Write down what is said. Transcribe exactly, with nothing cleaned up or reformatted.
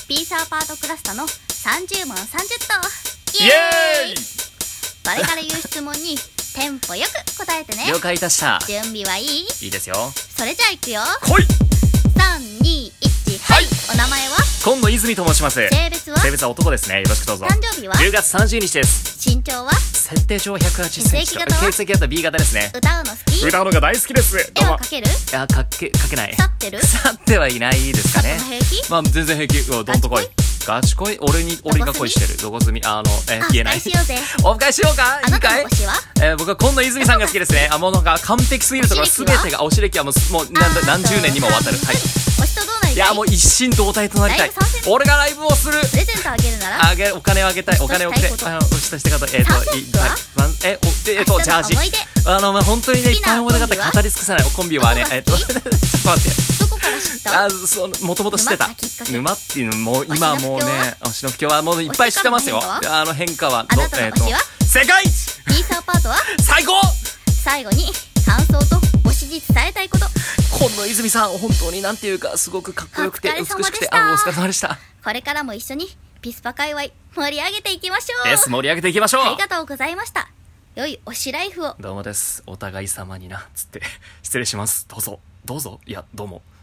ピースアパートクラスタのさんじゅうもんさんじゅっとイエーイ。 これから言う質問にテンポよく答えてね。 了解いたした。 準備はいい？ いいですよ。 それじゃあいくよ。 来い。 さんにいちはい、お名前は？ 今野泉と申します。 性別は？ 性別は男ですね。よろしくどうぞ。 誕生日は？ じゅうがつさんじゅうにちです。 身長は？ 設定上ひゃくはちじゅっセンチ。 血液型は？ 血液型 ビー 型ですね。 歌うの好き？ 歌うのが大好きです。 絵を描ける？ いや、描け、描けない。 腐ってる？ 腐ってはいないですかね。 平気？ まあ全然平気。どんと来い。ガチ恋？俺に、俺が恋してる。どこ住み？あの、え、言えない。 オフ会しようぜ。 オフ会しようか？ あなたの推しは？ えー、僕は今野泉さんが好きですね。あ、もうなんか完璧すぎるところすべてが、推し歴はもう、もう何何十年にもわたる。はい。 推しとどうなりたい？ いや、もう一心同体となりたい。俺がライブをする。 プレゼントあげるなら？ あげる、お金をあげたい。お金をくれ。あの、推しとして方、えっと、いっぱい。え、お、えっと、ジャージ。あの、ま、本当にね、いっぱい思い出があった語り尽くさない。コンビはね、えっと、ちょっと待って。 どこから知った？ あ、そう、もともと知ってた。沼っていうのも、今はもうね、推しの不況はもういっぱい知ってますよ。あの変化は、 あなたの推しは？ 世界一！ ピースアパートは？ 最高！ 最後に、感想と推しに伝えたいこと。 今野泉さん、本当になんていうか、すごくかっこよくて、美しくて、あ、お疲れ様でした。 これからも一緒に、ピスパ界隈、盛り上げていきましょう。 です、盛り上げていきましょう。 ありがとうございました。良い推しライフを。 どうもです。お互い様にな、つって。失礼します。どうぞ。どうぞ。いや、どうも。